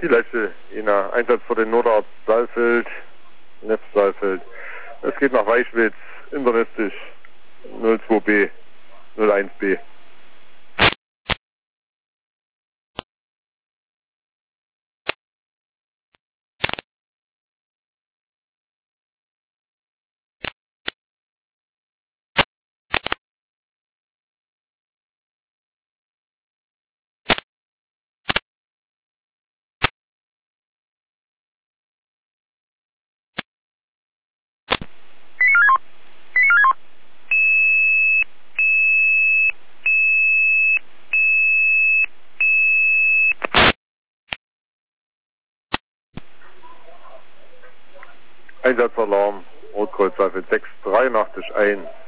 Die Leiche, Ina, Einsatz für den Notarzt Saalfeld, Neff Saalfeld. Es geht nach Weichwitz, internistisch, 02B, 01B. Einsatzalarm, Rotkreuz Saalfeld 6, 83 1.